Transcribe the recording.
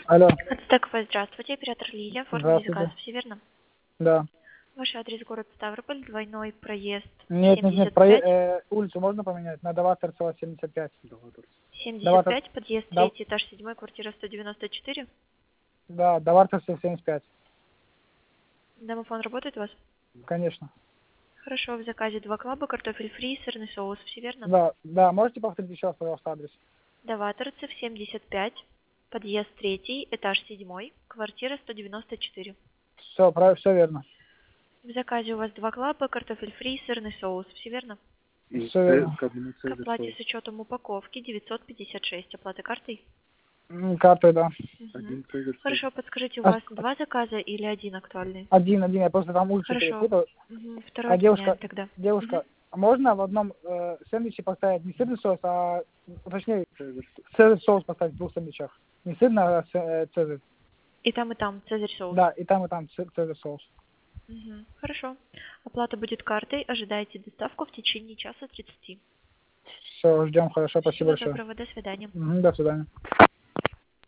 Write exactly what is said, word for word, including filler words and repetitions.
Алло. Отстаковая, здравствуйте, оператор Лилия, оформили заказ, Здравствуйте. все верно? Да. Ваш адрес город Ставрополь, двойной проезд Нет, нет, нет, семьдесят про, пять, э, улицу можно поменять? На Даваторцева семьдесят пять. семьдесят Даватор... пять, подъезд Да, третий, этаж седьмой, квартира сто девяносто четыре. да, Даваторцева семьдесят пять. Домофон работает у вас? Конечно. Хорошо, в заказе два клаба, картофель фри, сырный соус, все верно? Да, да, можете повторить еще раз, пожалуйста, адрес? Даваторцев семьдесят пять, подъезд третий, этаж седьмой, квартира сто девяносто четыре. Все, правильно, все верно. В заказе у вас два клаба, картофель фри, сырный соус, все верно? Все верно. К оплате с учетом упаковки девятьсот пятьдесят шесть. Оплата картой? М, Картой, да. Мгм. Хорошо, подскажите, у А, вас два заказа или один актуальный? один, один, я просто там улицу Хорошо. перепутал. Мгм. Второй А девушка, отменяем тогда. Мгм. девушка, а можно в одном э, сэндвиче поставить не сырный соус, а, точнее, цезарь соус поставить в двух сэндвичах? Не сырный, а ц- э, цезарь. И там, и там цезарь соус. Да, и там, и там ц- цезарь соус. Мгм. Хорошо. Оплата будет картой. Ожидайте доставку в течение часа тридцати. Все, ждем, хорошо, спасибо Всего большое. доброго. До свидания. Мгм, до свидания.